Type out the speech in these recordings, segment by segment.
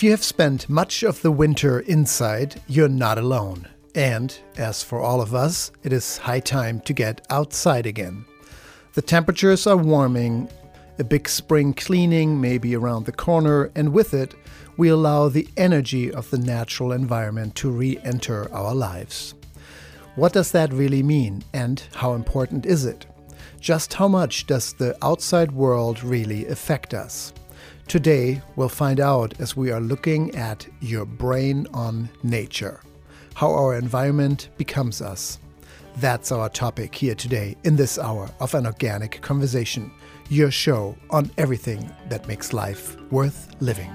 If you have spent much of the winter inside, you're not alone. And, as for all of us, it is high time to get outside again. The temperatures are warming, a big spring cleaning may be around the corner, and with it, we allow the energy of the natural environment to re-enter our lives. What does that really mean, and how important is it? Just how much does the outside world really affect us? Today, we'll find out as we are looking at your brain on nature, how our environment becomes us. That's our topic here today in this hour of An Organic Conversation, your show on everything that makes life worth living.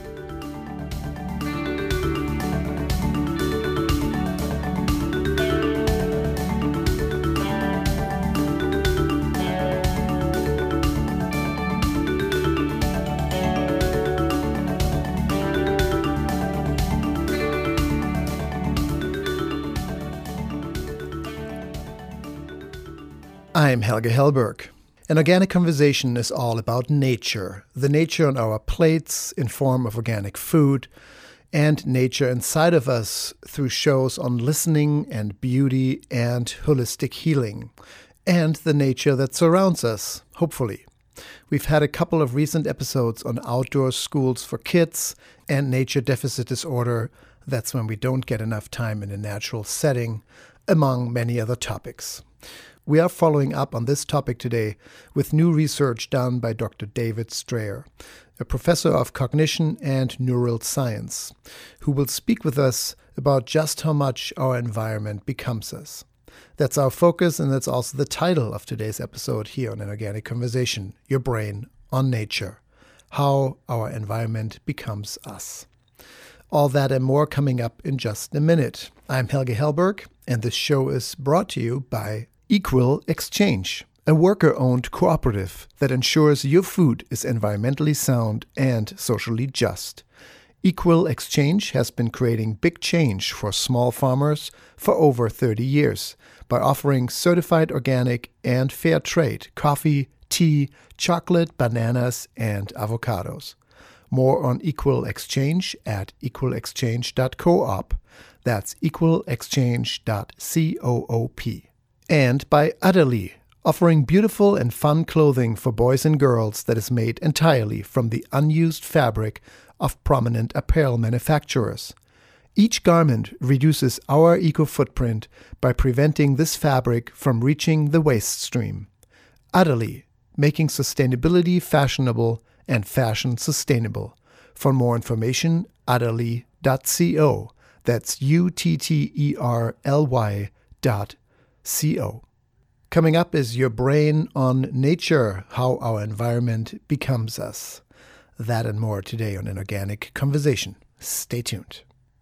I'm Helge Hellberg. An Organic Conversation is all about nature, the nature on our plates in form of organic food, and nature inside of us through shows on listening and beauty and holistic healing, and the nature that surrounds us, hopefully. We've had a couple of recent episodes on outdoor schools for kids and nature deficit disorder. That's when we don't get enough time in a natural setting, among many other topics. We are following up on this topic today with new research done by Dr. David Strayer, a professor of cognition and neural science, who will speak with us about just how much our environment becomes us. That's our focus, and that's also the title of today's episode here on An Organic Conversation, Your Brain on Nature, how our environment becomes us. All that and more coming up in just a minute. I'm Helge Hellberg, and this show is brought to you by Equal Exchange, a worker-owned cooperative that ensures your food is environmentally sound and socially just. Equal Exchange has been creating big change for small farmers for over 30 years by offering certified organic and fair trade coffee, tea, chocolate, bananas, and avocados. More on Equal Exchange at equalexchange.coop. That's equalexchange.coop. And by Udderly, offering beautiful and fun clothing for boys and girls that is made entirely from the unused fabric of prominent apparel manufacturers. Each garment reduces our eco-footprint by preventing this fabric from reaching the waste stream. Udderly, making sustainability fashionable and fashion sustainable. For more information, udderly.co. That's UTTERLY.co. Coming up is Your Brain on Nature, how our environment becomes us. That and more today on An Organic Conversation. Stay tuned.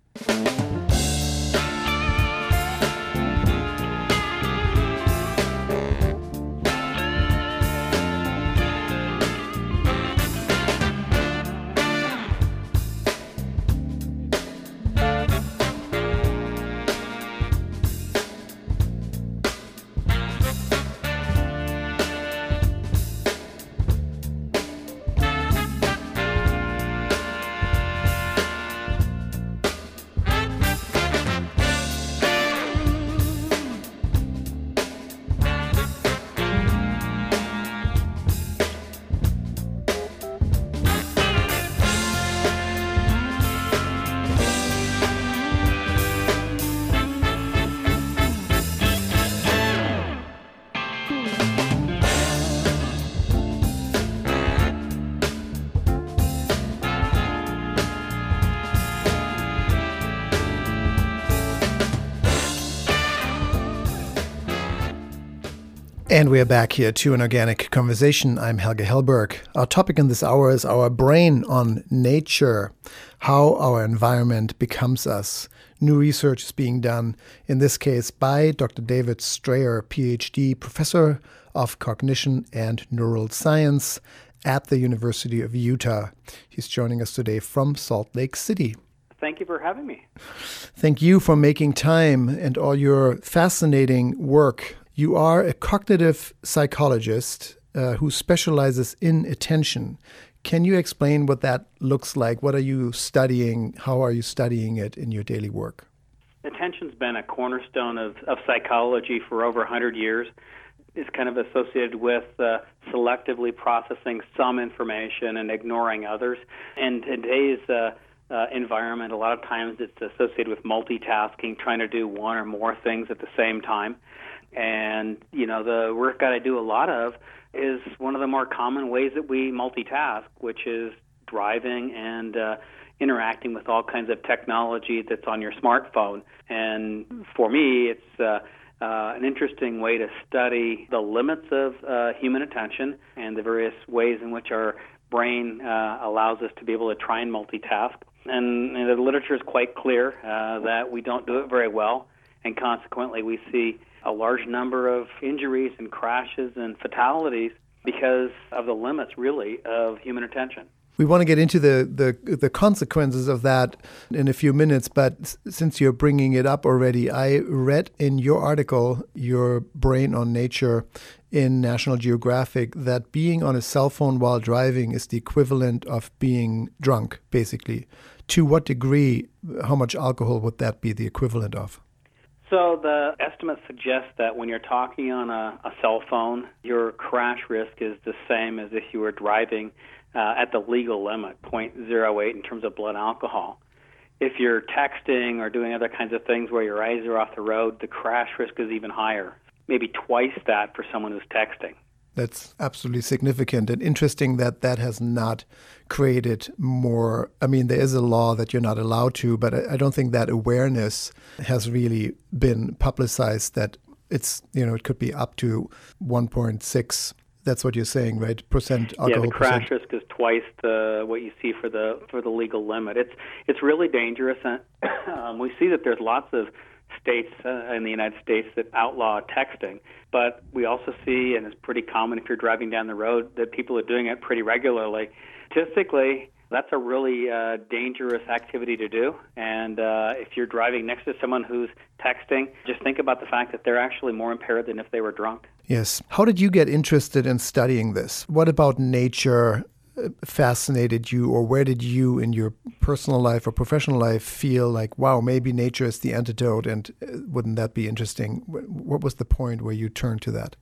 And we are back here to An Organic Conversation. I'm Helge Hellberg. Our topic in this hour is our brain on nature, how our environment becomes us. New research is being done, in this case by Dr. David Strayer, PhD, professor of cognition and neural science at the University of Utah. He's joining us today from Salt Lake City. Thank you for having me. Thank you for making time and all your fascinating work. You are a cognitive psychologist who specializes in attention. Can you explain what that looks like? What are you studying? How are you studying it in your daily work? Attention's been a cornerstone of psychology for over 100 years. It's kind of associated with selectively processing some information and ignoring others. And today's environment, a lot of times it's associated with multitasking, trying to do one or more things at the same time. And, the work that I do a lot of is one of the more common ways that we multitask, which is driving and interacting with all kinds of technology that's on your smartphone. And for me, it's an interesting way to study the limits of human attention and the various ways in which our brain allows us to be able to try and multitask. And the literature is quite clear that we don't do it very well, and consequently we see a large number of injuries and crashes and fatalities because of the limits, really, of human attention. We want to get into the consequences of that in a few minutes, but since you're bringing it up already, I read in your article, Your Brain on Nature, in National Geographic, that being on a cell phone while driving is the equivalent of being drunk, basically. To what degree, how much alcohol would that be the equivalent of? So the estimates suggest that when you're talking on a cell phone, your crash risk is the same as if you were driving at the legal limit, 0.08 in terms of blood alcohol. If you're texting or doing other kinds of things where your eyes are off the road, the crash risk is even higher, maybe twice that for someone who's texting. That's absolutely significant and interesting that that has not created more. I mean, there is a law that you're not allowed to, but I don't think that awareness has really been publicized that it's, it could be up to 1.6. That's what you're saying, right? Percent alcohol. Yeah, the crash risk is twice what you see for the legal limit. It's really dangerous, and we see that there's lots of states in the United States that outlaw texting, but we also see, and it's pretty common if you're driving down the road, that people are doing it pretty regularly. Statistically, that's a really dangerous activity to do, and if you're driving next to someone who's texting, just think about the fact that they're actually more impaired than if they were drunk. Yes. How did you get interested in studying this? What about nature fascinated you, or where did you in your personal life or professional life feel like, wow, maybe nature is the antidote, and wouldn't that be interesting? What was the point where you turned to that?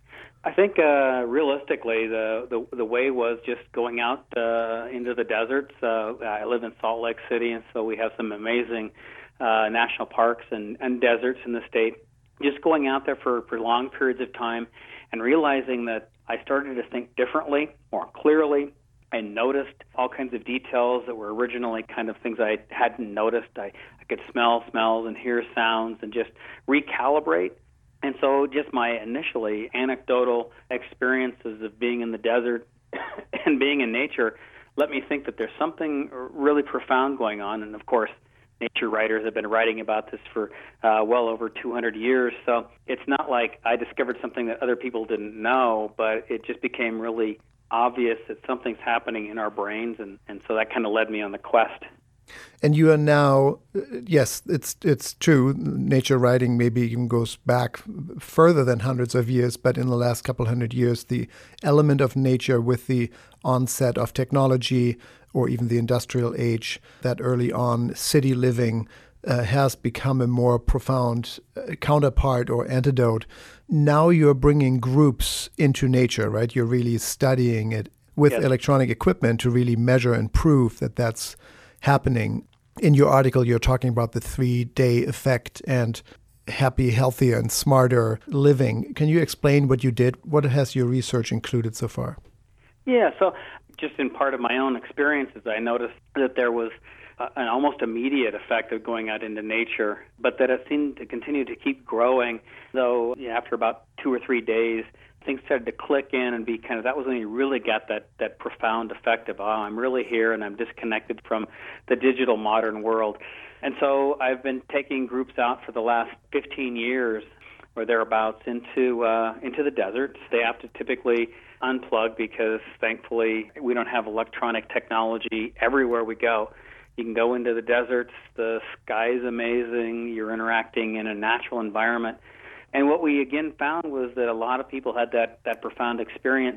I think realistically, the way was just going out into the deserts. I live in Salt Lake City, and so we have some amazing national parks and deserts in the state. Just going out there for long periods of time and realizing that I started to think differently, more clearly. I noticed all kinds of details that were originally kind of things I hadn't noticed. I could smell smells and hear sounds and just recalibrate. And so just my initially anecdotal experiences of being in the desert and being in nature let me think that there's something really profound going on. And, of course, nature writers have been writing about this for well over 200 years. So it's not like I discovered something that other people didn't know, but it just became really obvious that something's happening in our brains, and so that kind of led me on the quest. And you are now, yes, it's true, nature writing maybe even goes back further than hundreds of years, but in the last couple hundred years, the element of nature with the onset of technology or even the industrial age, that early on city living has become a more profound counterpart or antidote. Now you're bringing groups into nature, right? You're really studying it with electronic equipment to really measure and prove that that's happening. In your article, you're talking about the 3-day effect and happy, healthier, and smarter living. Can you explain what you did? What has your research included so far? Yeah, so just in part of my own experiences, I noticed that there was an almost immediate effect of going out into nature, but that it seemed to continue to keep growing, though after about 2 or 3 days, things started to click in and be kind of, that was when you really got that profound effect of, I'm really here and I'm disconnected from the digital modern world. And so I've been taking groups out for the last 15 years or thereabouts into the desert. They have to typically unplug because, thankfully, we don't have electronic technology everywhere we go. You can go into the deserts, the sky's amazing, you're interacting in a natural environment. And what we again found was that a lot of people had that profound experience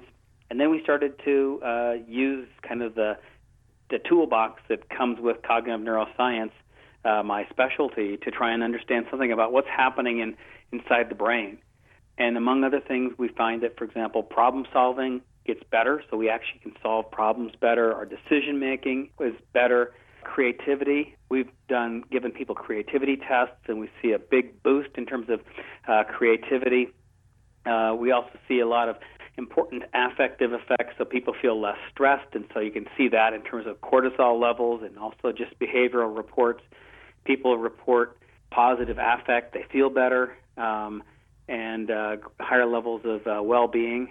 And then we started to use kind of the toolbox that comes with cognitive neuroscience, my specialty, to try and understand something about what's happening inside the brain. And among other things, we find that, for example, problem solving gets better, so we actually can solve problems better. Our decision making is better. Creativity, we've given people creativity tests, and we see a big boost in terms of creativity. We also see a lot of important affective effects, so people feel less stressed, and so you can see that in terms of cortisol levels and also just behavioral reports. People report positive affect, they feel better, and higher levels of well-being.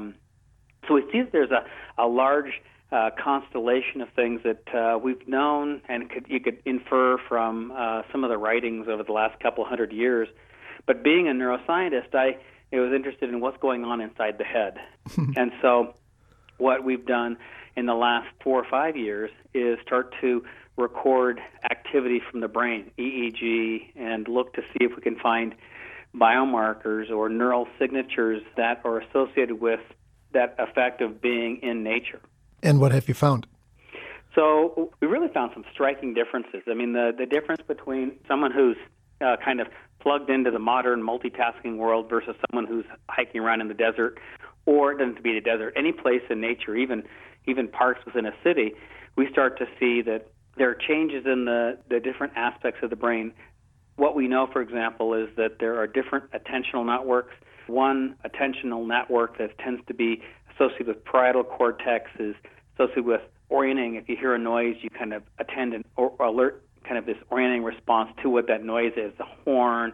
So we see that there's a large constellation of things that we've known and you could infer from some of the writings over the last couple hundred years. But being a neuroscientist, I was interested in what's going on inside the head. And so what we've done in the last 4 or 5 years is start to record activity from the brain, EEG, and look to see if we can find biomarkers or neural signatures that are associated with that effect of being in nature. And what have you found? So we really found some striking differences. I mean, the difference between someone who's kind of plugged into the modern multitasking world versus someone who's hiking around in the desert, or it doesn't have to be the desert, any place in nature, even parks within a city, we start to see that there are changes in the different aspects of the brain. What we know, for example, is that there are different attentional networks. One attentional network that tends to be associated with parietal cortex is associated with orienting. If you hear a noise, you kind of attend and alert kind of this orienting response to what that noise is, the horn,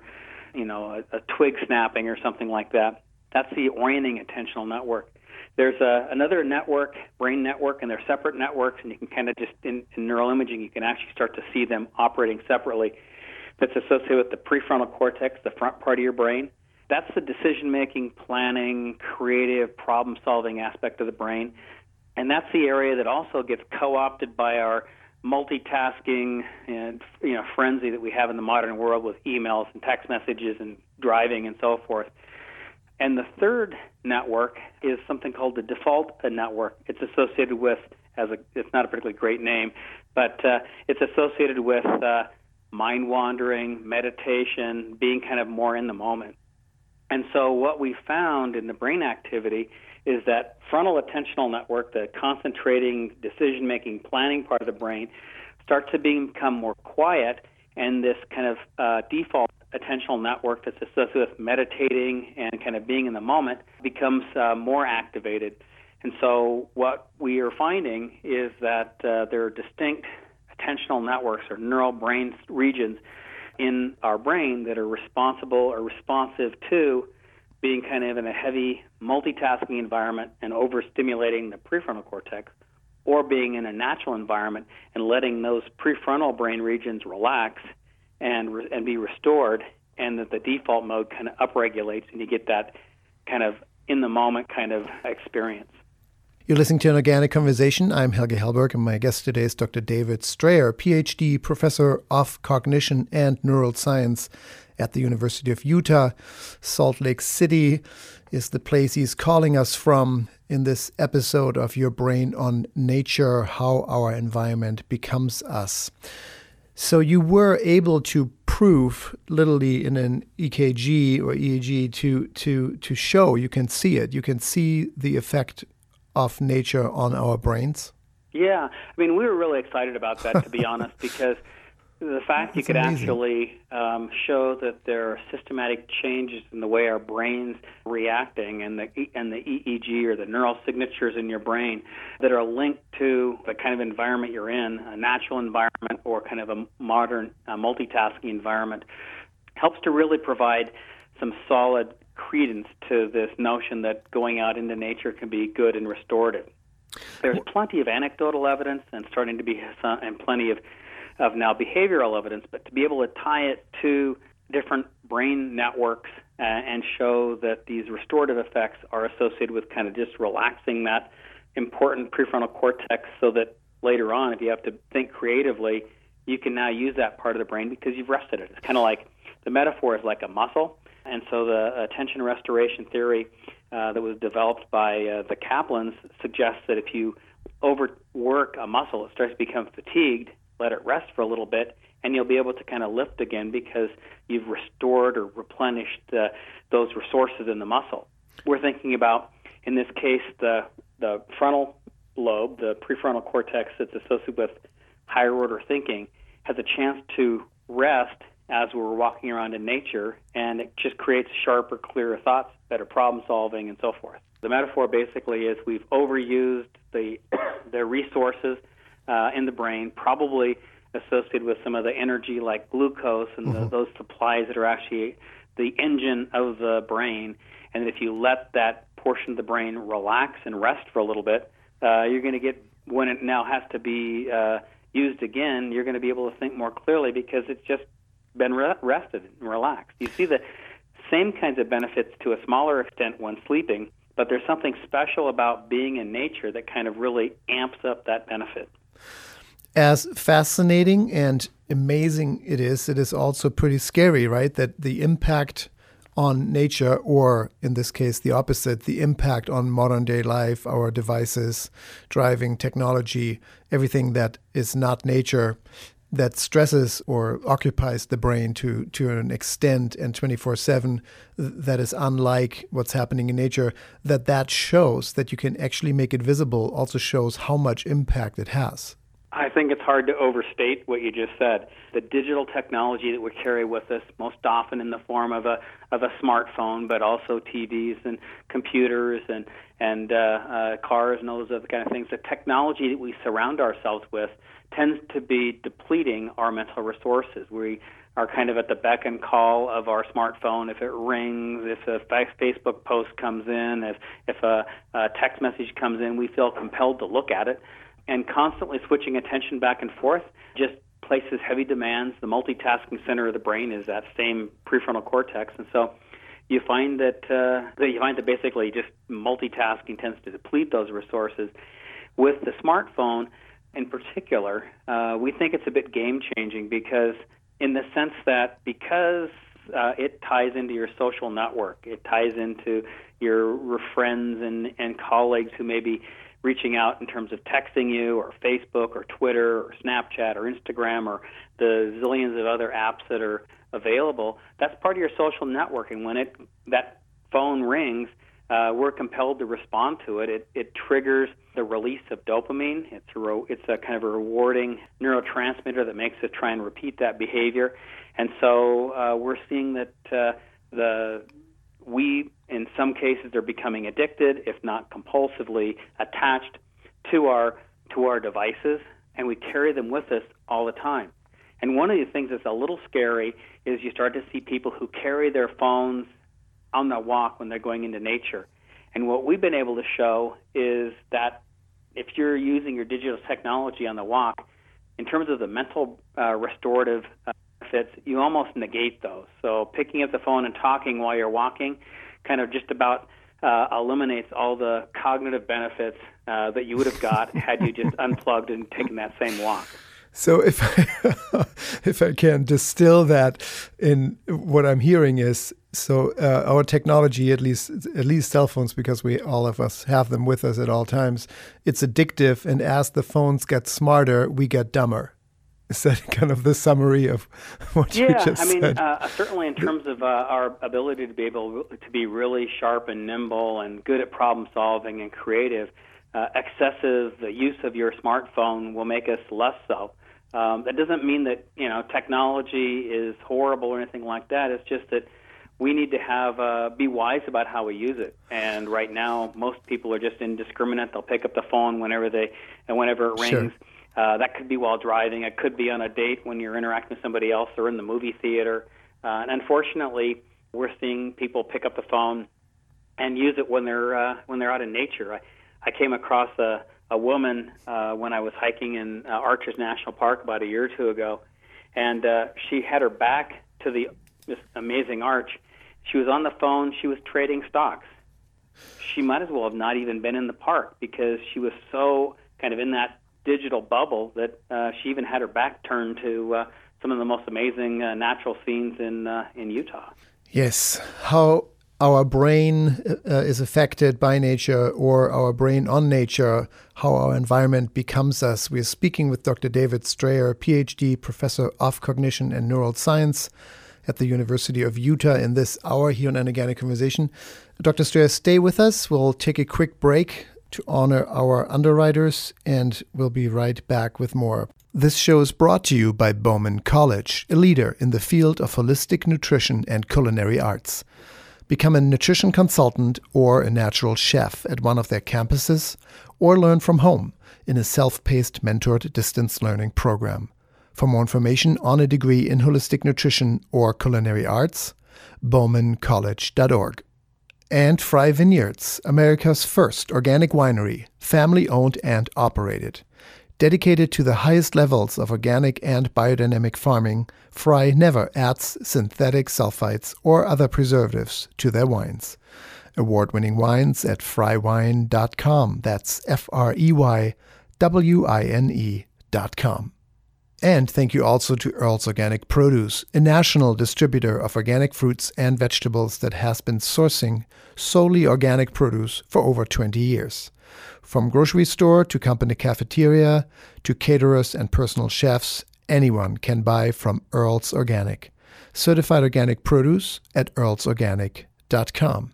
a twig snapping or something like that. That's the orienting attentional network. There's another network, brain network, and they're separate networks, and you can kind of just, in neural imaging, you can actually start to see them operating separately. That's associated with the prefrontal cortex, the front part of your brain. That's the decision-making, planning, creative, problem-solving aspect of the brain. And that's the area that also gets co-opted by our multitasking and frenzy that we have in the modern world with emails and text messages and driving and so forth. And the third network is something called the default network. It's associated with, it's not a particularly great name, but it's associated with mind wandering, meditation, being kind of more in the moment. And so what we found in the brain activity is that frontal attentional network, the concentrating, decision-making, planning part of the brain, starts to become more quiet, and this kind of default attentional network that's associated with meditating and kind of being in the moment becomes more activated. And so what we are finding is that there are distinct attentional networks or neural brain regions in our brain that are responsible or responsive to being kind of in a heavy multitasking environment and overstimulating the prefrontal cortex, or being in a natural environment and letting those prefrontal brain regions relax and be restored, and that the default mode kind of upregulates and you get that kind of in the moment kind of experience. You're listening to An Organic Conversation. I'm Helge Hellberg, and my guest today is Dr. David Strayer, PhD, Professor of Cognition and Neuroscience at the University of Utah. Salt Lake City is the place he's calling us from in this episode of Your Brain on Nature, How Our Environment Becomes Us. So you were able to prove, literally in an EKG or EEG, to show, you can see it, you can see the effect of nature on our brains? Yeah. I mean, we were really excited about that, to be honest, because the fact you could actually show that there are systematic changes in the way our brain's reacting and the EEG or the neural signatures in your brain that are linked to the kind of environment you're in, a natural environment or kind of a modern multitasking environment, helps to really provide some solid credence to this notion that going out into nature can be good and restorative. There's plenty of anecdotal evidence and starting to be and plenty of now behavioral evidence, but to be able to tie it to different brain networks and show that these restorative effects are associated with kind of just relaxing that important prefrontal cortex, so that later on, if you have to think creatively, you can now use that part of the brain because you've rested it. It's kind of like, the metaphor is like a muscle. And so the attention restoration theory that was developed by the Kaplans suggests that if you overwork a muscle, it starts to become fatigued, let it rest for a little bit, and you'll be able to kind of lift again because you've restored or replenished those resources in the muscle. We're thinking about, in this case, the frontal lobe, the prefrontal cortex that's associated with higher order thinking, has a chance to rest as we're walking around in nature, and it just creates sharper, clearer thoughts, better problem solving, and so forth. The metaphor basically is we've overused the resources in the brain, probably associated with some of the energy like glucose and those supplies that are actually the engine of the brain. And if you let that portion of the brain relax and rest for a little bit, you're going to get, when it now has to be used again, you're going to be able to think more clearly because it's just been rested and relaxed. You see the same kinds of benefits to a smaller extent when sleeping, but there's something special about being in nature that kind of really amps up that benefit. As fascinating and amazing it is also pretty scary, right? That the impact on nature, or in this case, the opposite, the impact on modern day life, our devices, driving, technology, everything that is not nature, that stresses or occupies the brain to an extent and 24/7 that is unlike what's happening in nature, that shows that you can actually make it visible, also shows how much impact it has. I think it's hard to overstate what you just said. The digital technology that we carry with us, most often in the form of a smartphone, but also TVs and computers and cars and all those other kind of things. The technology that we surround ourselves with tends to be depleting our mental resources. We are kind of at the beck and call of our smartphone. If it rings, if a Facebook post comes in, if a text message comes in, we feel compelled to look at it. And constantly switching attention back and forth just places heavy demands. The multitasking center of the brain is that same prefrontal cortex, and so you find that basically just multitasking tends to deplete those resources. With the smartphone, in particular, we think it's a bit game-changing because it ties into your social network, it ties into your friends and colleagues who may be reaching out in terms of texting you, or Facebook, or Twitter, or Snapchat, or Instagram, or the zillions of other apps that are available. That's part of your social network, and when that phone rings, we're compelled to respond to it. It triggers the release of dopamine. It's a kind of a rewarding neurotransmitter that makes us try and repeat that behavior. And so we're seeing that in some cases, are becoming addicted, if not compulsively attached to our devices, and we carry them with us all the time. And one of the things that's a little scary is you start to see people who carry their phones on the walk when they're going into nature. And what we've been able to show is that if you're using your digital technology on the walk, in terms of the mental restorative benefits, you almost negate those. So picking up the phone and talking while you're walking kind of just about eliminates all the cognitive benefits that you would have got had you just unplugged and taken that same walk. So if I can distill that in what I'm hearing is, so our technology, at least cell phones, because all of us have them with us at all times, it's addictive, and as the phones get smarter, we get dumber. Is that kind of the summary of what you just said? Certainly in terms of our ability to be able to be really sharp and nimble and good at problem solving and creative, excessive use of your smartphone will make us less so. That doesn't mean that technology is horrible or anything like that. It's just that we need to be wise about how we use it. And right now, most people are just indiscriminate. They'll pick up the phone whenever it rings. Sure. That could be while driving. It could be on a date when you're interacting with somebody else, or in the movie theater. And unfortunately, we're seeing people pick up the phone and use it when they're out in nature. I came across a woman when I was hiking in Arches National Park about a year or two ago, and she had her back to this amazing arch. She was on the phone. She was trading stocks. She might as well have not even been in the park because she was so kind of in that digital bubble that she even had her back turned to some of the most amazing natural scenes in Utah. Yes. How our brain is affected by nature or our brain on nature, how our environment becomes us. We are speaking with Dr. David Strayer, PhD, Professor of Cognition and Neural Science at the University of Utah in this hour here on An Organic Conversation. Dr. Strayer, stay with us. We'll take a quick break to honor our underwriters, and we'll be right back with more. This show is brought to you by Bowman College, a leader in the field of holistic nutrition and culinary arts. Become a nutrition consultant or a natural chef at one of their campuses, or learn from home in a self-paced mentored distance learning program. For more information on a degree in holistic nutrition or culinary arts, bowmancollege.org. And Fry Vineyards, America's first organic winery, family-owned and operated. Dedicated to the highest levels of organic and biodynamic farming, Fry never adds synthetic sulfites or other preservatives to their wines. Award-winning wines at frywine.com. That's FREYWINE.com. And thank you also to Earl's Organic Produce, a national distributor of organic fruits and vegetables that has been sourcing solely organic produce for over 20 years. From grocery store to company cafeteria to caterers and personal chefs, anyone can buy from Earl's Organic. Certified organic produce at earlsorganic.com.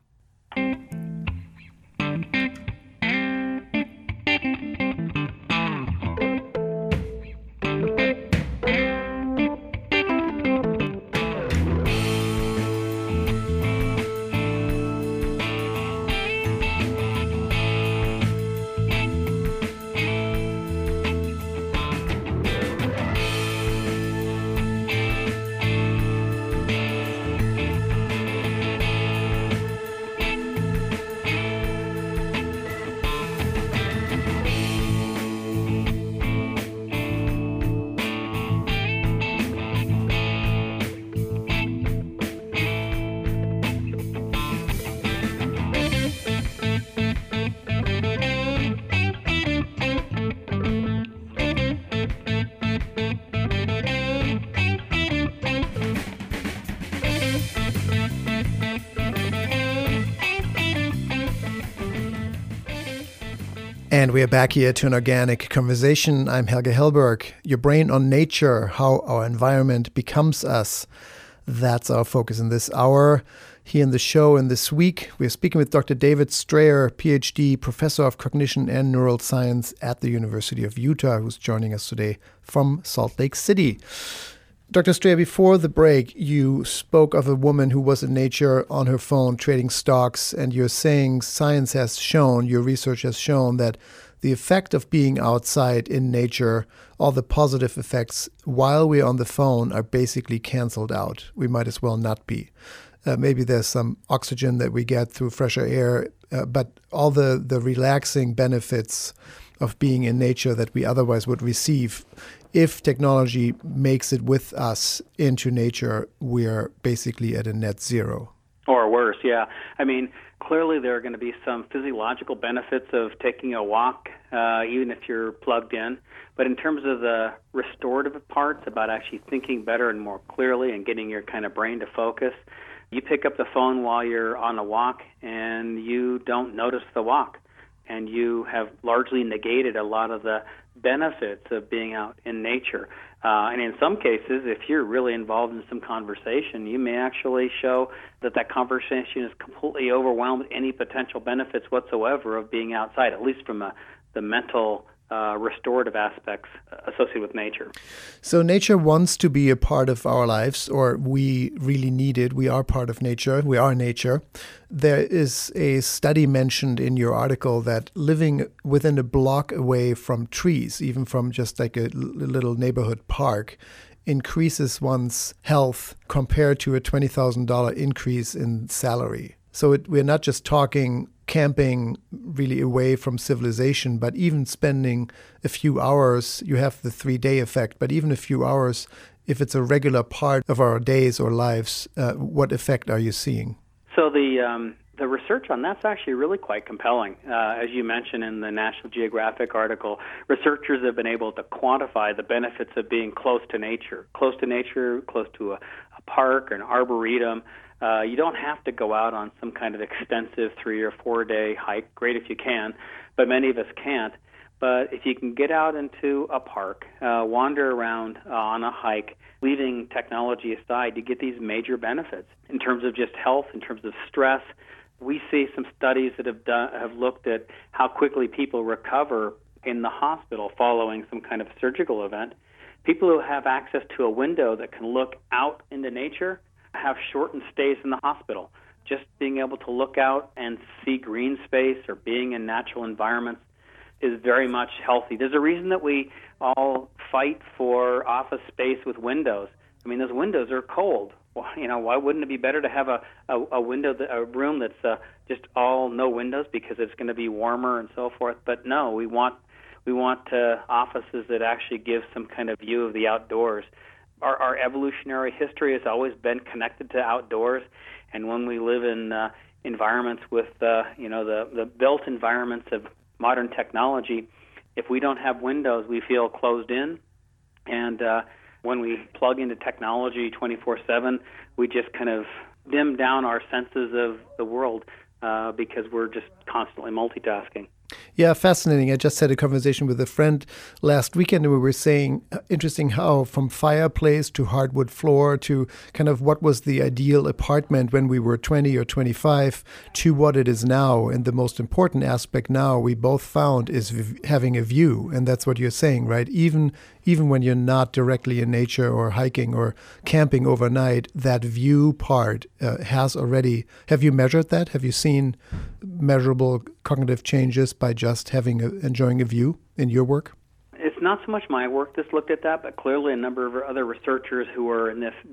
And we are back here to An Organic Conversation. I'm Helge Hellberg. Your brain on nature, how our environment becomes us. That's our focus in this hour. Here in the show and this week, we're speaking with Dr. David Strayer, PhD, Professor of Cognition and Neural Science at the University of Utah, who's joining us today from Salt Lake City. Dr. Strayer, before the break, you spoke of a woman who was in nature on her phone trading stocks, and you're saying science has shown, your research has shown, that the effect of being outside in nature, all the positive effects while we're on the phone are basically canceled out. We might as well not be. Maybe there's some oxygen that we get through fresher air, but all the relaxing benefits of being in nature that we otherwise would receive, if technology makes it with us into nature, we're basically at a net zero. Or worse, yeah. I mean, clearly there are going to be some physiological benefits of taking a walk, even if you're plugged in. But in terms of the restorative parts, about actually thinking better and more clearly and getting your kind of brain to focus, you pick up the phone while you're on a walk and you don't notice the walk. And you have largely negated a lot of the benefits of being out in nature. And in some cases, if you're really involved in some conversation, you may actually show that that conversation is completely overwhelmed with any potential benefits whatsoever of being outside, at least from the mental restorative aspects associated with nature. So nature wants to be a part of our lives, or we really need it. We are part of nature. We are nature. There is a study mentioned in your article that living within a block away from trees, even from just like a little neighborhood park, increases one's health compared to a $20,000 increase in salary. So we're not just talking camping really away from civilization, but even spending a few hours, you have the 3-day effect, but even a few hours, if it's a regular part of our days or lives, what effect are you seeing? So the research on that's actually really quite compelling. As you mentioned in the National Geographic article, researchers have been able to quantify the benefits of being close to nature, close to a a park or an arboretum. You don't have to go out on some kind of extensive 3 or 4 day hike. Great if you can, but many of us can't. But if you can get out into a park, wander around on a hike, leaving technology aside, you get these major benefits in terms of just health, in terms of stress. We see some studies that have looked at how quickly people recover in the hospital following some kind of surgical event. People who have access to a window that can look out into nature have shortened stays in the hospital. Just being able to look out and see green space or being in natural environments is very much healthy. There's a reason that we all fight for office space with windows. I mean, those windows are cold. Well, why wouldn't it be better to have a window, a room that's just all no windows because it's going to be warmer and so forth? But no, we want offices that actually give some kind of view of the outdoors. Our evolutionary history has always been connected to outdoors, and when we live in environments with the built environments of modern technology, if we don't have windows, we feel closed in. And when we plug into technology 24/7, we just kind of dim down our senses of the world because we're just constantly multitasking. Yeah, fascinating. I just had a conversation with a friend last weekend, and we were saying, interesting how from fireplace to hardwood floor to kind of what was the ideal apartment when we were 20 or 25 to what it is now. And the most important aspect now we both found is having a view. And that's what you're saying, right? Even when you're not directly in nature or hiking or camping overnight, that view part has already. Have you measured that? Have you seen measurable cognitive changes by just enjoying a view in your work? It's not so much my work that's looked at that, but clearly a number of other researchers who are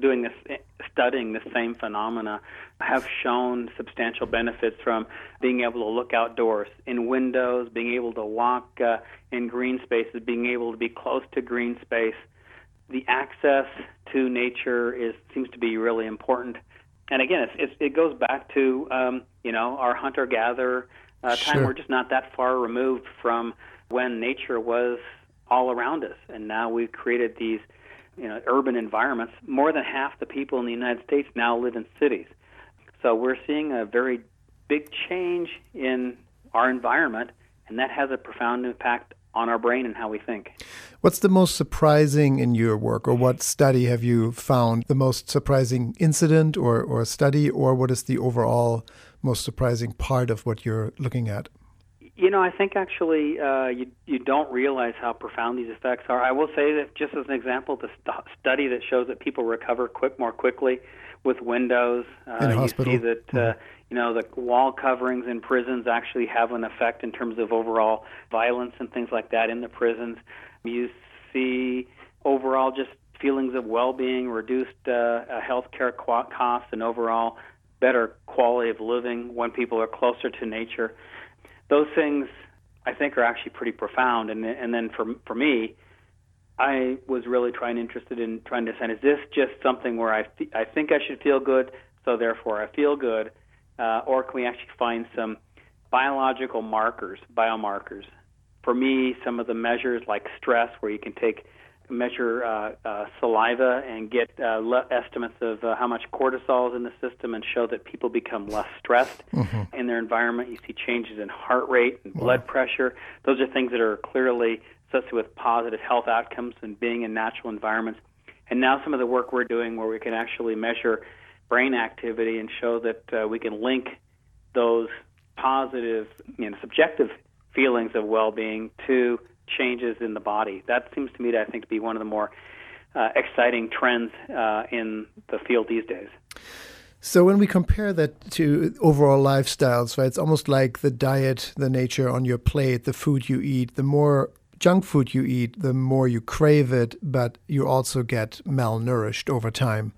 studying this same phenomena have shown substantial benefits from being able to look outdoors in windows, being able to walk in green spaces, being able to be close to green space. The access to nature seems to be really important. And again, it goes back to our hunter-gatherer time. Sure. We're just not that far removed from when nature was all around us, and now we've created these urban environments. More than half the people in the United States now live in cities. So we're seeing a very big change in our environment, and that has a profound impact on our brain and how we think. What's the most surprising in your work, or what study have you found the most surprising incident or study, or what is the overall most surprising part of what you're looking at? I think actually you don't realize how profound these effects are. I will say that just as an example, the study that shows that people recover more quickly with windows. In a you hospital. see that the wall coverings in prisons actually have an effect in terms of overall violence and things like that in the prisons. You see overall just feelings of well-being, reduced healthcare costs, and overall better quality of living when people are closer to nature. Those things, I think, are actually pretty profound. And then for me, I was really interested in trying to understand, is this just something where I think I should feel good, so therefore I feel good, or can we actually find some biological biomarkers? For me, some of the measures like stress, where you can measure saliva and get estimates of how much cortisol is in the system and show that people become less stressed in their environment. You see changes in heart rate and blood pressure. Those are things that are clearly associated with positive health outcomes and being in natural environments. And now some of the work we're doing where we can actually measure brain activity and show that we can link those positive, subjective feelings of well-being to changes in the body. That seems to me to be one of the more exciting trends in the field these days. So when we compare that to overall lifestyles, right, it's almost like the diet, the nature on your plate, the food you eat. The more junk food you eat, the more you crave it, but you also get malnourished over time.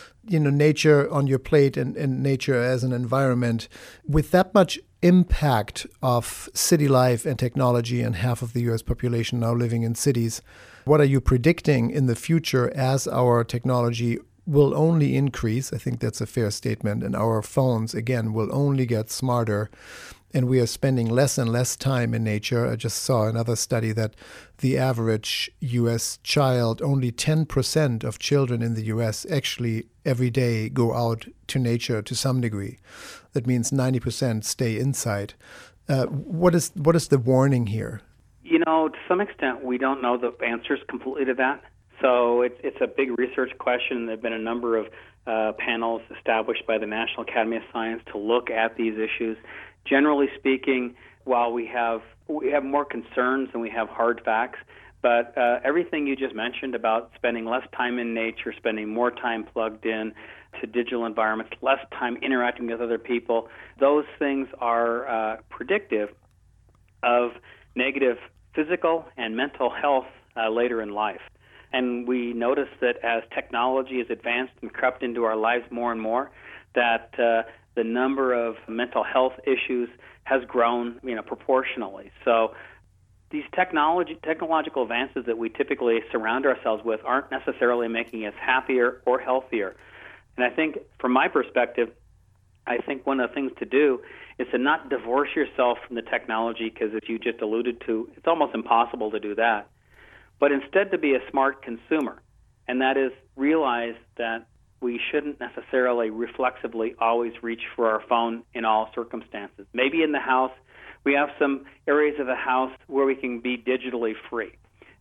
Nature on your plate and nature as an environment, with that much impact of city life and technology and half of the U.S. population now living in cities, what are you predicting in the future as our technology will only increase. I think that's a fair statement. And our phones, again, will only get smarter. And we are spending less and less time in nature. I just saw another study that the average U.S. child, only 10% of children in the U.S. actually every day go out to nature to some degree. That means 90% stay inside. What is the warning here? To some extent, we don't know the answers completely to that. So it's a big research question. There have been a number of panels established by the National Academy of Science to look at these issues. Generally speaking, while we have more concerns than we have hard facts, but everything you just mentioned about spending less time in nature, spending more time plugged in to digital environments, less time interacting with other people, those things are predictive of negative physical and mental health later in life. And we notice that as technology has advanced and crept into our lives more and more, that the number of mental health issues has grown, proportionally. So these technological advances that we typically surround ourselves with aren't necessarily making us happier or healthier. And I think, from my perspective, I think one of the things to do is to not divorce yourself from the technology, because as you just alluded to, it's almost impossible to do that. But instead to be a smart consumer, and that is realize that we shouldn't necessarily reflexively always reach for our phone in all circumstances. Maybe in the house, we have some areas of the house where we can be digitally free.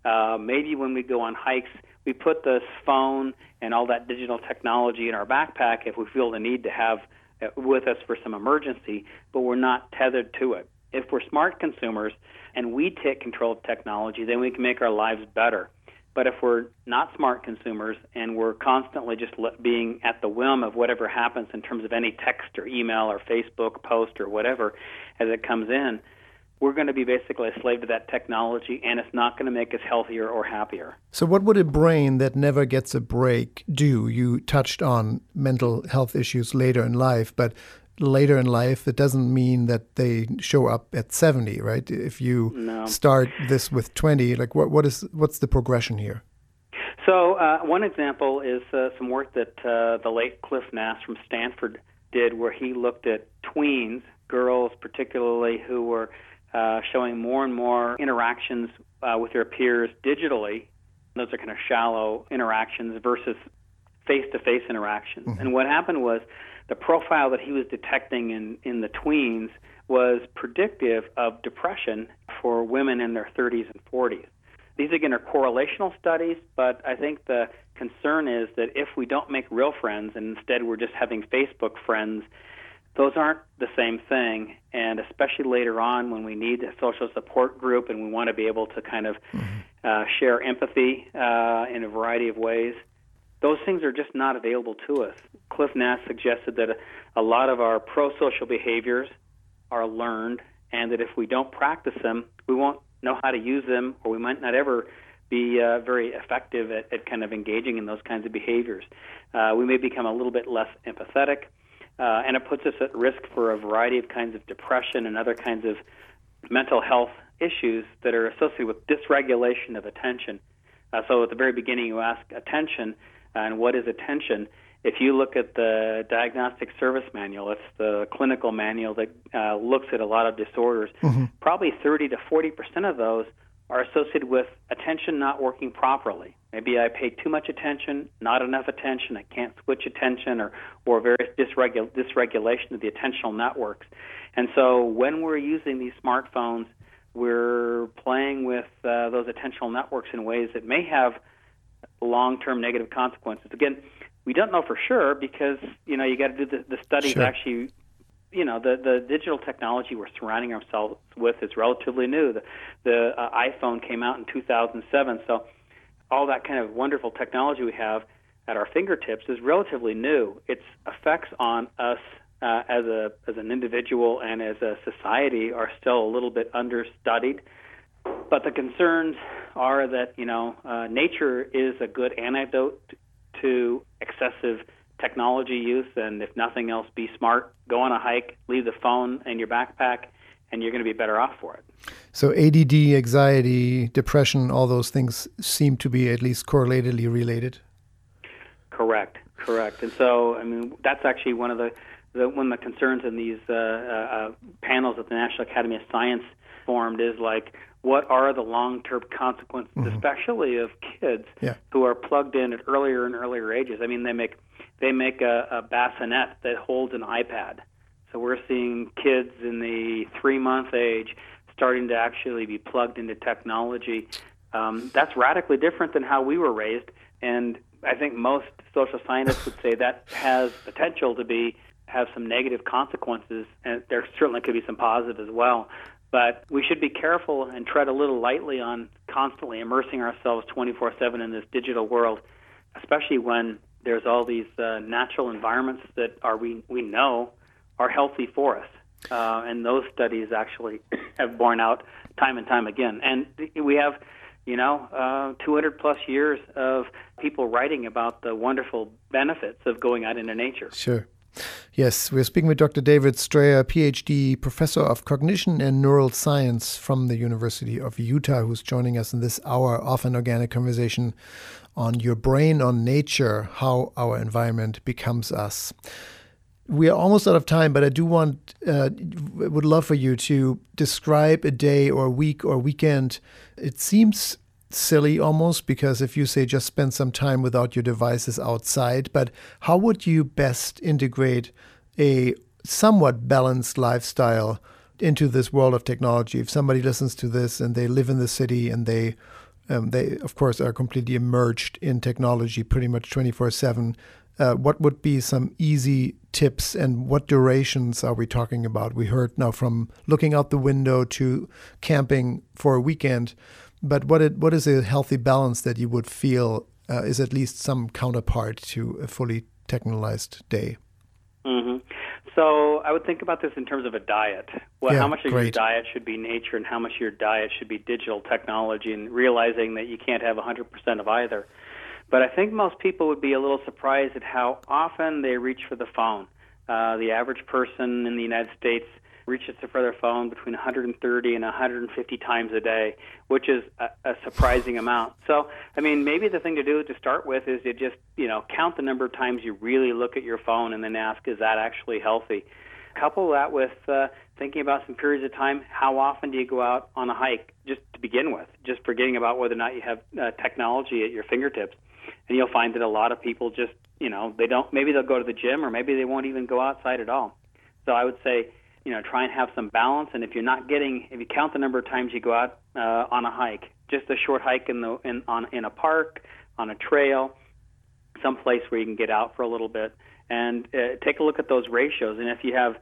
Maybe when we go on hikes, we put this phone and all that digital technology in our backpack if we feel the need to have it with us for some emergency, but we're not tethered to it. If we're smart consumers and we take control of technology, then we can make our lives better. But if we're not smart consumers and we're constantly just being at the whim of whatever happens in terms of any text or email or Facebook post or whatever as it comes in, we're going to be basically a slave to that technology, and it's not going to make us healthier or happier. So what would a brain that never gets a break do? You touched on mental health issues later in life, but later in life, it doesn't mean that they show up at 70, right? If you start this with 20, like what's the progression here? So one example is some work that the late Cliff Nass from Stanford did, where he looked at tweens, girls particularly, who were showing more and more interactions with their peers digitally. Those are kind of shallow interactions versus face-to-face interactions. Mm-hmm. And what happened was the profile that he was detecting in the tweens was predictive of depression for women in their 30s and 40s. These, again, are correlational studies, but I think the concern is that if we don't make real friends and instead we're just having Facebook friends, those aren't the same thing, and especially later on when we need a social support group and we want to be able to kind of share empathy in a variety of ways, those things are just not available to us. Cliff Nass suggested that a lot of our pro-social behaviors are learned, and that if we don't practice them, we won't know how to use them, or we might not ever be very effective at kind of engaging in those kinds of behaviors. We may become a little bit less empathetic, and it puts us at risk for a variety of kinds of depression and other kinds of mental health issues that are associated with dysregulation of attention. So at the very beginning you ask attention, and what is attention? If you look at the Diagnostic Service Manual, it's the clinical manual that looks at a lot of disorders, probably 30 to 40% of those are associated with attention not working properly. Maybe I pay too much attention, not enough attention, I can't switch attention, or various dysregulation of the attentional networks. And so when we're using these smartphones, we're playing with those attentional networks in ways that may have long-term negative consequences. Again, we don't know for sure because, you got to do the studies. Sure. Actually, the digital technology we're surrounding ourselves with is relatively new. The iPhone came out in 2007, so all that kind of wonderful technology we have at our fingertips is relatively new. Its effects on us as an individual and as a society are still a little bit understudied. But the concerns are that, nature is a good antidote to excessive technology use, and if nothing else, be smart, go on a hike, leave the phone in your backpack, and you're going to be better off for it. So ADD, anxiety, depression, all those things seem to be at least correlatedly related? Correct. Correct. And so, I mean, that's actually one of the concerns in these panels that the National Academy of Science formed is like, what are the long-term consequences, especially of kids who are plugged in at earlier and earlier ages? I mean, they make a bassinet that holds an iPad. So we're seeing kids in the 3-month age starting to actually be plugged into technology. That's radically different than how we were raised, and I think most social scientists would say that has potential to have some negative consequences, and there certainly could be some positive as well. But we should be careful and tread a little lightly on constantly immersing ourselves 24/7 in this digital world, especially when there's all these natural environments that we know are healthy for us. And those studies actually have borne out time and time again. And we have 200 plus years of people writing about the wonderful benefits of going out into nature. Sure. Yes, we're speaking with Dr. David Strayer, PhD, Professor of Cognition and Neural Science from the University of Utah, who's joining us in this hour of an organic conversation on your brain, on nature, how our environment becomes us. We are almost out of time, but I do would love for you to describe a day or week or weekend. It seems silly almost, because if you say just spend some time without your devices outside, but how would you best integrate a somewhat balanced lifestyle into this world of technology? If somebody listens to this and they live in the city and they of course are completely immersed in technology pretty much 24/7, what would be some easy tips, and what durations are we talking about? We heard now from looking out the window to camping for a weekend, but what is a healthy balance that you would feel is at least some counterpart to a fully technologized day? Mm-hmm. So I would think about this in terms of a diet. How much of your diet should be nature and how much of your diet should be digital technology, and realizing that you can't have 100% of either. But I think most people would be a little surprised at how often they reach for the phone. The average person in the United States reaches for their phone between 130 and 150 times a day, which is a surprising amount. So, I mean, maybe the thing to do to start with is to just, count the number of times you really look at your phone and then ask, is that actually healthy? Couple that with thinking about some periods of time. How often do you go out on a hike, just to begin with, just forgetting about whether or not you have technology at your fingertips? And you'll find that a lot of people just, maybe they'll go to the gym, or maybe they won't even go outside at all. So I would say, try and have some balance. And if you count the number of times you go out on a hike, just a short hike in a park, on a trail, someplace where you can get out for a little bit, and take a look at those ratios. And if you have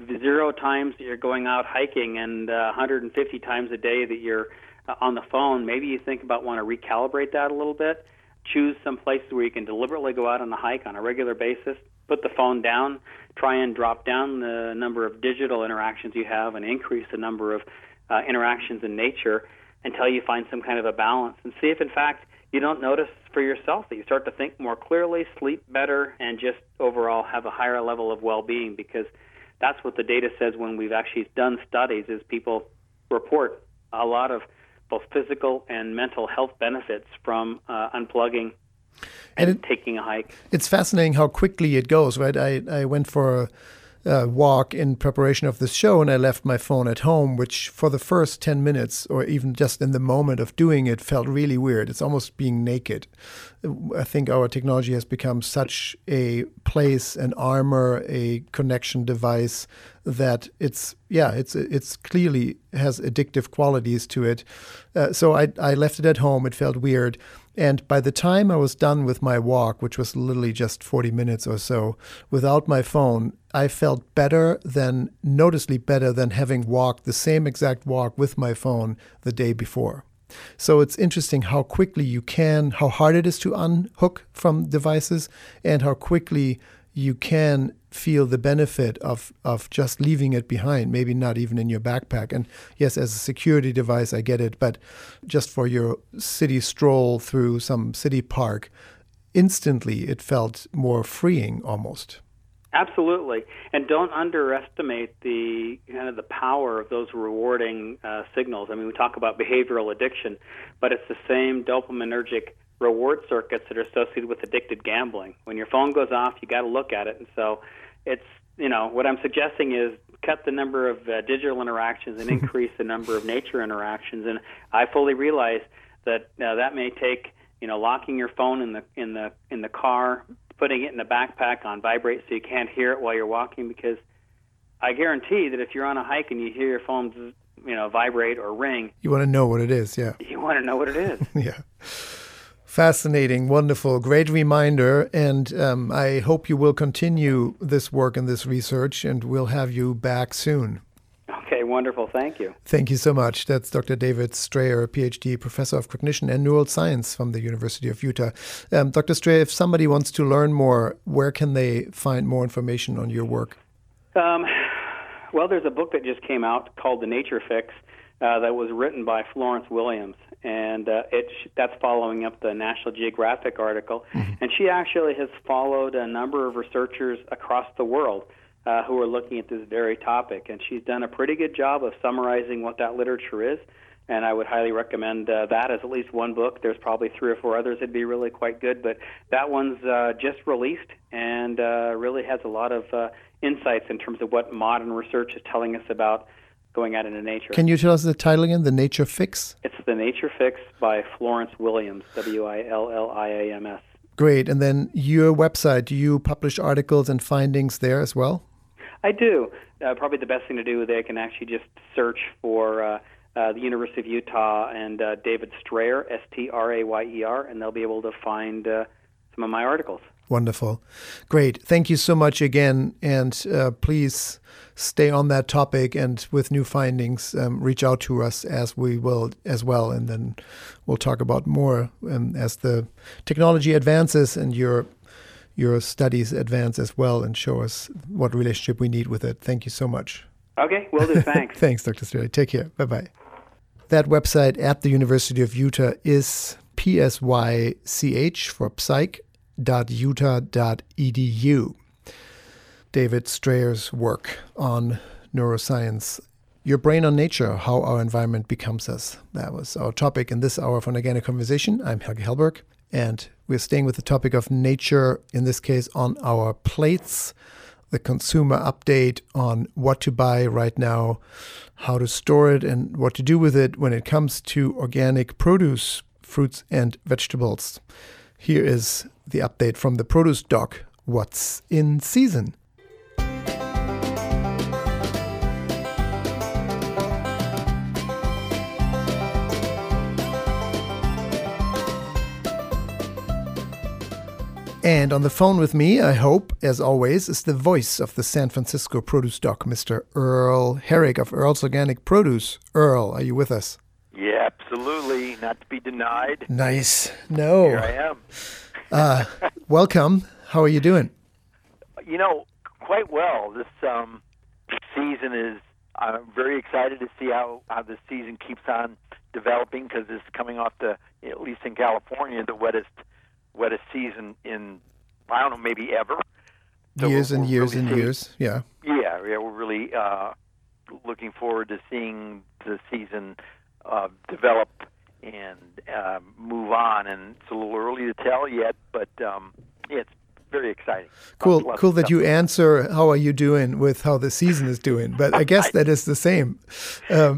0 times that you're going out hiking and 150 times a day that you're on the phone, maybe you think about want to recalibrate that a little bit. Choose some places where you can deliberately go out on a hike on a regular basis. Put the phone down. Try and drop down the number of digital interactions you have and increase the number of interactions in nature until you find some kind of a balance. And see if, in fact, you don't notice for yourself that you start to think more clearly, sleep better, and just overall have a higher level of well-being, because that's what the data says when we've actually done studies, is people report a lot of both physical and mental health benefits from unplugging and taking a hike. It's fascinating how quickly it goes, right? I went for a walk in preparation of this show, and I left my phone at home, which for the first 10 minutes, or even just in the moment of doing it, felt really weird. It's almost being naked. I think our technology has become such a place, an armor, a connection device, that it's clearly has addictive qualities to it. So I left it at home. It felt weird. And by the time I was done with my walk, which was literally just 40 minutes or so, without my phone, I felt noticeably better than having walked the same exact walk with my phone the day before. So it's interesting how quickly how hard it is to unhook from devices, and how quickly you can feel the benefit of just leaving it behind, maybe not even in your backpack. And yes, as a security device, I get it, but just for your city stroll through some city park, instantly it felt more freeing almost. Absolutely. And don't underestimate the power of those rewarding signals. I mean, we talk about behavioral addiction, but it's the same dopaminergic reward circuits that are associated with addicted gambling. When your phone goes off, you got to look at it. And so it's, what I'm suggesting is cut the number of digital interactions and increase the number of nature interactions. And I fully realize that that may take, locking your phone in the car, putting it in the backpack on vibrate so you can't hear it while you're walking, because I guarantee that if you're on a hike and you hear your phone, vibrate or ring, you want to know what it is. Yeah. You want to know what it is. Yeah. Fascinating, wonderful, great reminder. And I hope you will continue this work and this research, and we'll have you back soon. Okay, wonderful. Thank you. Thank you so much. That's Dr. David Strayer, PhD, Professor of Cognition and Neuroscience from the University of Utah. Dr. Strayer, if somebody wants to learn more, where can they find more information on your work? Well, there's a book that just came out called The Nature Fix that was written by Florence Williams, and that's following up the National Geographic article. Mm-hmm. And she actually has followed a number of researchers across the world who are looking at this very topic, and she's done a pretty good job of summarizing what that literature is, and I would highly recommend that as at least one book. There's probably 3 or 4 others that'd be really quite good, but that one's just released and really has a lot of insights in terms of what modern research is telling us about going out into nature. Can you tell us the title again, The Nature Fix? It's The Nature Fix by Florence Williams, Williams. Great. And then your website, do you publish articles and findings there as well? I do. Probably the best thing to do, they can actually just search for the University of Utah and David Strayer, Strayer, and they'll be able to find some of my articles. Wonderful. Great. Thank you so much again. And please stay on that topic, and with new findings, reach out to us as we will as well. And then we'll talk about more as the technology advances and your studies advance as well, and show us what relationship we need with it. Thank you so much. Okay, will do. Thanks. Thanks, Dr. Strayer. Take care. Bye-bye. That website at the University of Utah is PSYCH for psych.utah.edu. David Strayer's work on neuroscience. Your Brain on Nature, How Our Environment Becomes Us. That was our topic in this hour of An Organic Conversation. I'm Helge Hellberg, and we're staying with the topic of nature, in this case on our plates, the consumer update on what to buy right now, how to store it, and what to do with it when it comes to organic produce, fruits and vegetables. Here is the update from the Produce Doc. What's in season? And on the phone with me, I hope, as always, is the voice of the San Francisco Produce Doc, Mr. Earl Herrick of Earl's Organic Produce. Earl, are you with us? Yeah, absolutely. Not to be denied. Nice. No. Here I am. Welcome. How are you doing? Quite well. This season is, I'm very excited to see how this season keeps on developing, because it's coming off at least in California, the wettest season in, I don't know, maybe ever. So years and years and years, yeah. Yeah, we're really looking forward to seeing the season develop and move on. And it's a little early to tell yet, but it's very exciting. Cool that you answer, how are you doing, with how the season is doing. But I guess that is the same. Well,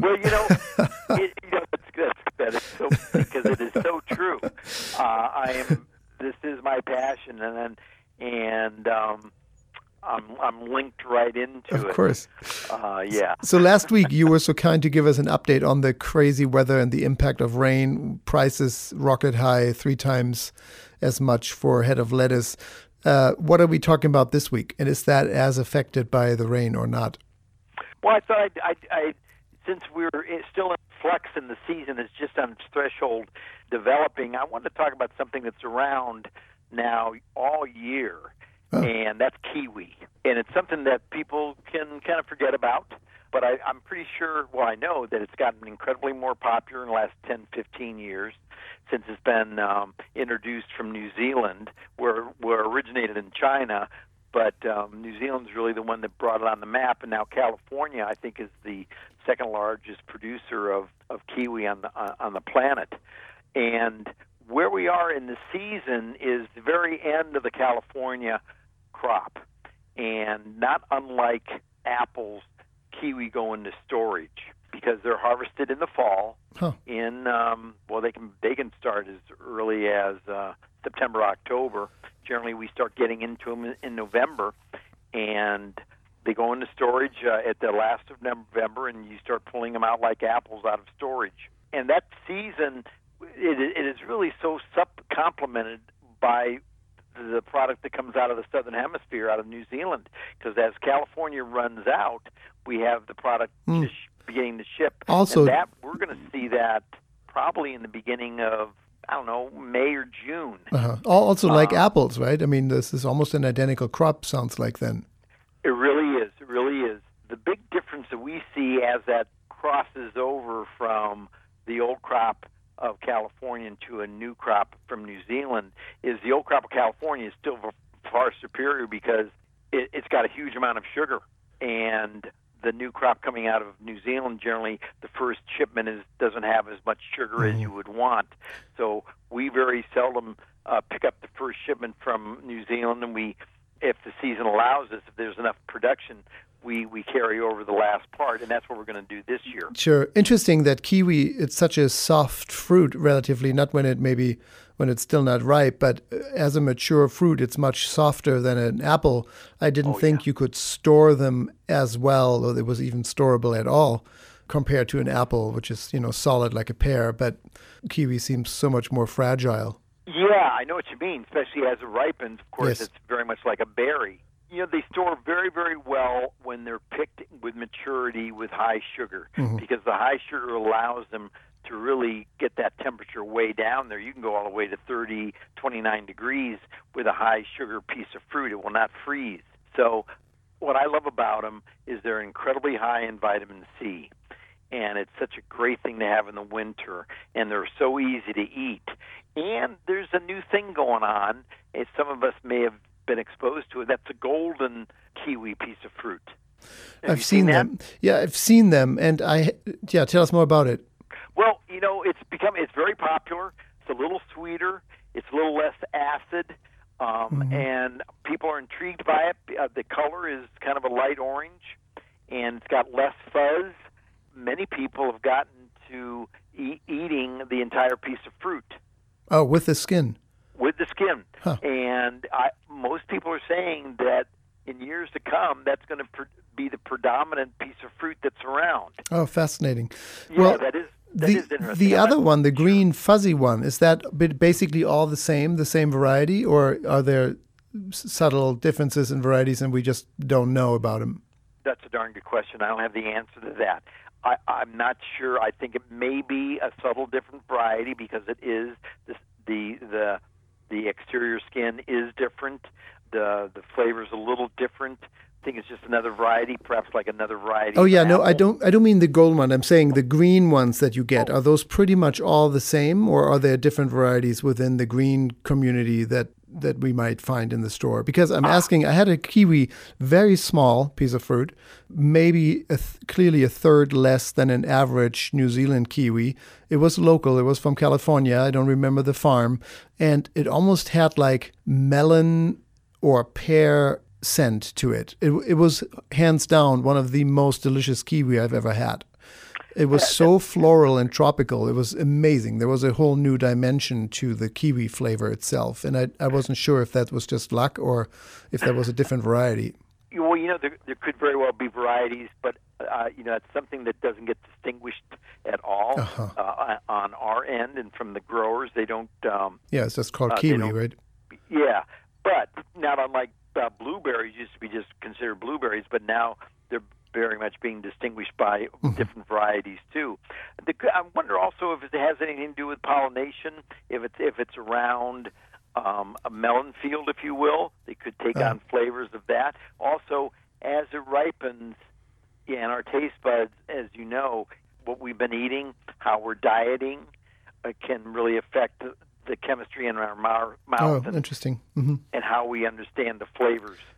that is so, because it is so true. This is my passion, and I'm linked right into it. Of course. Yeah. So last week you were so kind to give us an update on the crazy weather and the impact of rain. Prices rocket high, 3 times as much for a head of lettuce. What are we talking about this week? And is that as affected by the rain or not? Well, I thought I since we're still in flux and the season is just on its threshold developing, I wanted to talk about something that's around now all year, and that's kiwi. And it's something that people can kind of forget about, but I'm pretty sure, well, I know that it's gotten incredibly more popular in the last 10, 15 years since it's been introduced from New Zealand, where originated in China. But New Zealand's really the one that brought it on the map, and now California, I think, is the second largest producer of kiwi on the planet. And where we are in the season is the very end of the California crop. And not unlike apples, kiwi go into storage because they're harvested in the fall. Huh. They can start as early as September, October. Generally, we start getting into them in November, and they go into storage at the last of November, and you start pulling them out like apples out of storage. And that season, it is really so complemented by the product that comes out of the Southern Hemisphere, out of New Zealand, because as California runs out, we have the product beginning to ship. Also, and that we're going to see that probably in the beginning of, May or June. Also like apples, right? I mean, this is almost an identical crop, sounds like then. It really is. It really is. The big difference that we see as that crosses over from the old crop of California to a new crop from New Zealand is the old crop of California is still far superior because it's got a huge amount of sugar. And the new crop coming out of New Zealand, generally the first shipment doesn't have as much sugar as you would want. So we very seldom pick up the first shipment from New Zealand, and if the season allows us, if there's enough production, we carry over the last part, and that's what we're going to do this year. Sure. Interesting that kiwi, it's such a soft fruit relatively, not when it's still not ripe, but as a mature fruit, it's much softer than an apple. I didn't think you could store them as well, or it was even storable at all, compared to an apple, which is, solid like a pear, but kiwi seems so much more fragile. Yeah, I know what you mean, especially as it ripens. Of course, Yes. It's very much like a berry. They store very, very well when they're picked with maturity with high sugar, because the high sugar allows them to really get that temperature way down there. You can go all the way to 30, 29 degrees with a high sugar piece of fruit. It will not freeze. So what I love about them is they're incredibly high in vitamin C, and it's such a great thing to have in the winter, and they're so easy to eat. And there's a new thing going on, as some of us may have been exposed to it. That's a golden kiwi piece of fruit. I've seen them. Yeah, I've seen them, and tell us more about it. Well, it's very popular. It's a little sweeter. It's a little less acid, and people are intrigued by it. The color is kind of a light orange, and it's got less fuzz. Many people have gotten to eating the entire piece of fruit. Oh, with the skin. With the skin. Huh. And most people are saying that in years to come, that's going to be the predominant piece of fruit that's around. Oh, fascinating. Yeah, well, that is interesting. The other one, the green fuzzy one, is that basically all the same variety, or are there subtle differences in varieties and we just don't know about them? That's a darn good question. I don't have the answer to that. I'm not sure. I think it may be a subtle different variety because it is the exterior skin is different. The flavor's a little different. I think it's just another variety, perhaps like another variety. Oh yeah, no, I don't mean the gold one. I'm saying the green ones that you get. Are those pretty much all the same, or are there different varieties within the green community that we might find in the store? Because I'm asking, I had a kiwi, very small piece of fruit, maybe clearly a third less than an average New Zealand kiwi. It was local. It was from California. I don't remember the farm. And it almost had like melon or pear scent to it. It was hands down one of the most delicious kiwi I've ever had. It was so floral and tropical. It was amazing. There was a whole new dimension to the kiwi flavor itself. And I wasn't sure if that was just luck or if that was a different variety. Well, there could very well be varieties, but, it's something that doesn't get distinguished at all on our end. And from the growers, they don't... it's just called kiwi, right? Yeah, but not unlike blueberries used to be just considered blueberries, but now they're very much being distinguished by different varieties too. I wonder also if it has anything to do with pollination. If it's around a melon field, if you will, they could take on flavors of that. Also, as it ripens, and our taste buds, as you know, what we've been eating, how we're dieting, can really affect the chemistry in our mouth. Oh, interesting. Mm-hmm. And how we understand the flavors.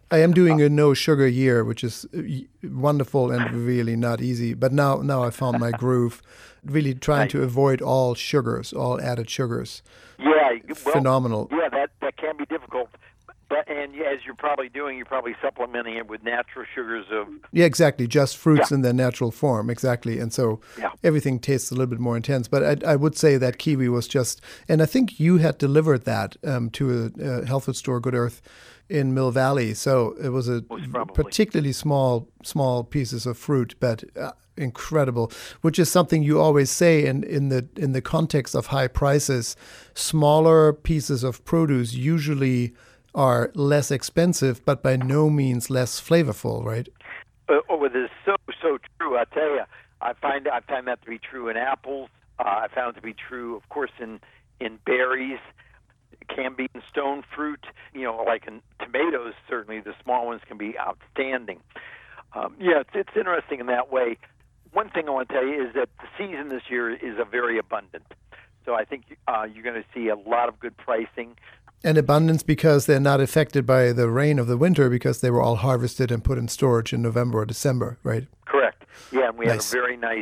I am doing a no sugar year, which is wonderful and really not easy. But now I found my groove, really trying to avoid all sugars, all added sugars. Yeah, well, phenomenal. Yeah, that can be difficult. But as you're probably doing, you're probably supplementing it with natural sugars of... Yeah, exactly. Just fruits in their natural form. Exactly. And so everything tastes a little bit more intense. But I would say that kiwi was just... And I think you had delivered that to a health food store, Good Earth, in Mill Valley. So it was a particularly small pieces of fruit, but incredible, which is something you always say in the context of high prices. Smaller pieces of produce usually are less expensive, but by no means less flavorful, right? It is so true. I tell you, I find that to be true in apples. I found it to be true, of course, in berries. It can be in stone fruit. Like in tomatoes, certainly the small ones can be outstanding. It's interesting in that way. One thing I want to tell you is that the season this year is a very abundant. So I think you're going to see a lot of good pricing. And abundance because they're not affected by the rain of the winter because they were all harvested and put in storage in November or December, right? Correct. Yeah, and we had a very nice,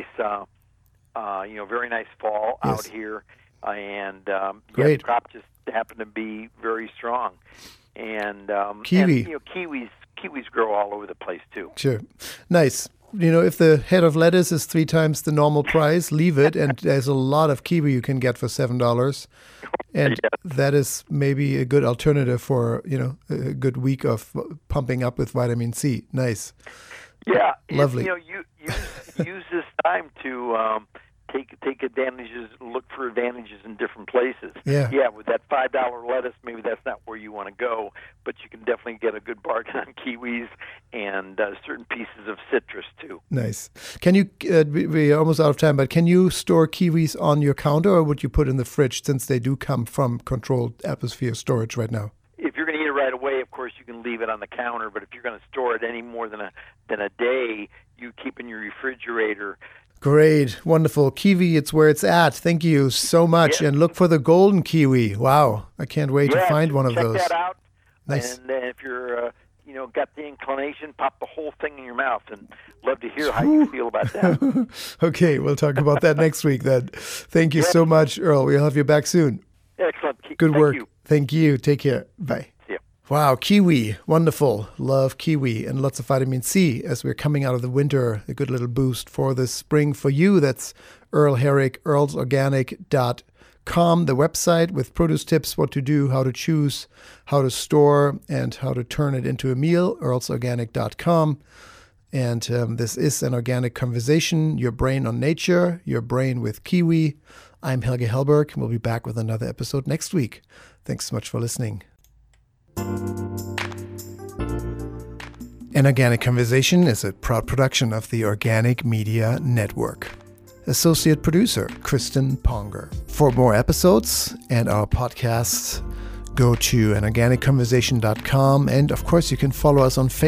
very nice fall out here, and the crop just happened to be very strong. And kiwi, and, kiwis grow all over the place too. Sure, nice. If the head of lettuce is 3 times the normal price, leave it. And there's a lot of kiwi you can get for $7. And that is maybe a good alternative for, a good week of pumping up with vitamin C. Nice. Yeah. Lovely. Use this time to take advantages, look for advantages in different places. Yeah, with that $5 lettuce, maybe that's not where you want to go, but you can definitely get a good bargain on kiwis and certain pieces of citrus too. Nice. Can you, we're almost out of time, but can you store kiwis on your counter, or would you put in the fridge since they do come from controlled atmosphere storage right now? If you're going to eat it right away, of course, you can leave it on the counter, but if you're going to store it any more than a day, you keep in your refrigerator. Great. Wonderful. Kiwi, it's where it's at. Thank you so much. Yeah. And look for the golden kiwi. Wow. I can't wait to find one of those. Check that out. Nice. And if you're, got the inclination, pop the whole thing in your mouth, and love to hear how you feel about that. Okay. We'll talk about that next week then. Thank you so much, Earl. We'll have you back soon. Excellent. Good work. Thank you. Take care. Bye. Wow, kiwi, wonderful. Love kiwi and lots of vitamin C as we're coming out of the winter. A good little boost for this spring for you. That's Earl Herrick, earlsorganic.com, the website with produce tips, what to do, how to choose, how to store, and how to turn it into a meal, earlsorganic.com. And this is an organic conversation, your brain on nature, your brain with kiwi. I'm Helge Hellberg, and we'll be back with another episode next week. Thanks so much for listening. An Organic Conversation is a proud production of the Organic Media Network. Associate producer, Kristen Ponger. For more episodes and our podcasts, go to anorganicconversation.com. And of course, you can follow us on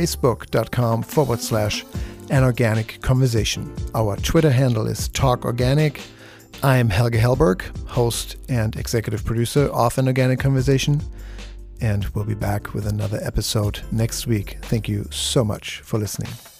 facebook.com/anorganicconversation. Our Twitter handle is TalkOrganic. I'm Helge Hellberg, host and executive producer of An Organic Conversation. And we'll be back with another episode next week. Thank you so much for listening.